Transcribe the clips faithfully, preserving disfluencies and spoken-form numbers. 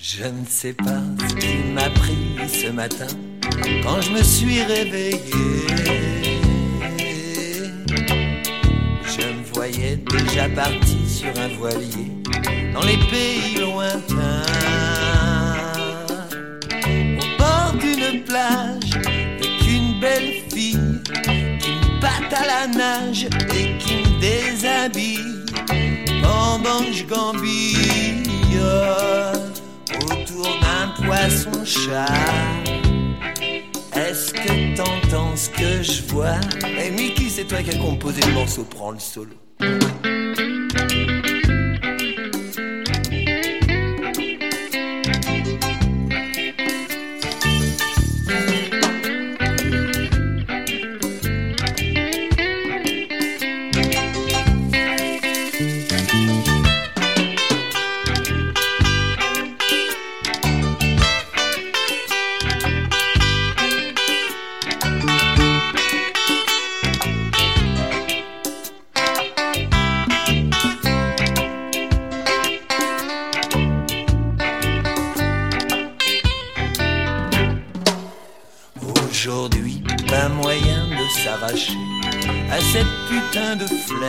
Je ne sais pas ce qui m'a pris ce matin quand je me suis réveillé. Je me voyais déjà parti sur un voilier dans les pays lointains, au bord d'une plage, avec une belle fille qui me batte à la nage et qui me déshabille pendant que je gambille autour d'un poisson-chat. Est-ce que t'entends ce que je vois? Eh hey, Mickey, c'est toi qui as composé le morceau, prends le solo. Aujourd'hui, pas moyen de s'arracher à cette putain de flemme.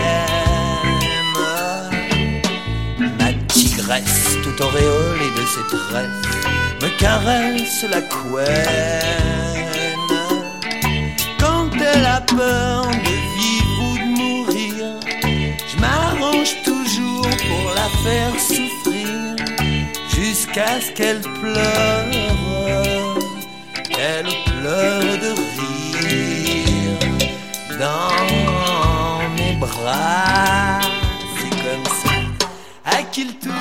Ma tigresse, toute auréolée de ses tresses, me caresse la couenne. Quand elle a peur de vivre ou de mourir, je m'arrange toujours pour la faire souffrir, jusqu'à ce qu'elle pleure. Elle pleure de rire dans mes bras. C'est comme ça, à qui le tour.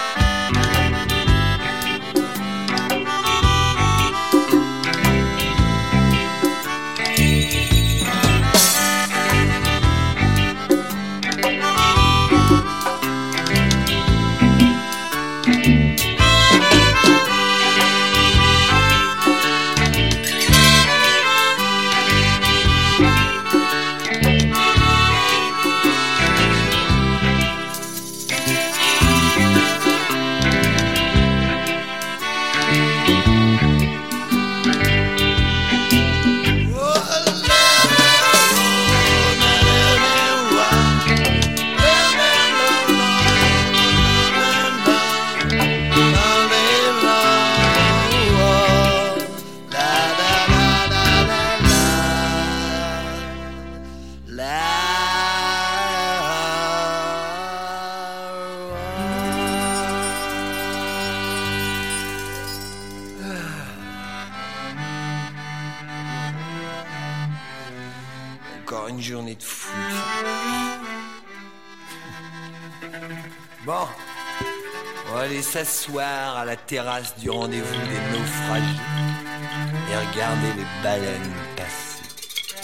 Encore une journée de fou. Bon, on va aller s'asseoir à la terrasse du rendez-vous des naufragés et regarder les baleines passer.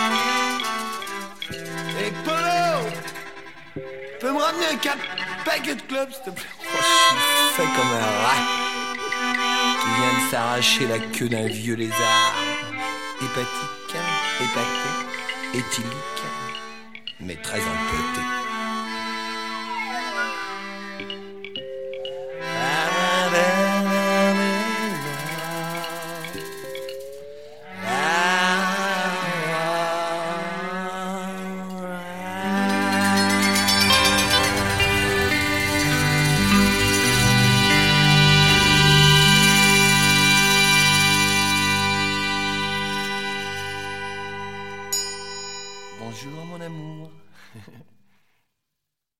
Hey Polo, peux me ramener un cap paquet de clubs s'il te plaît? Oh, je suis fait comme un rat qui vient de s'arracher la queue d'un vieux lézard. Hépatique, hépaté, éthylique, mais très en peu.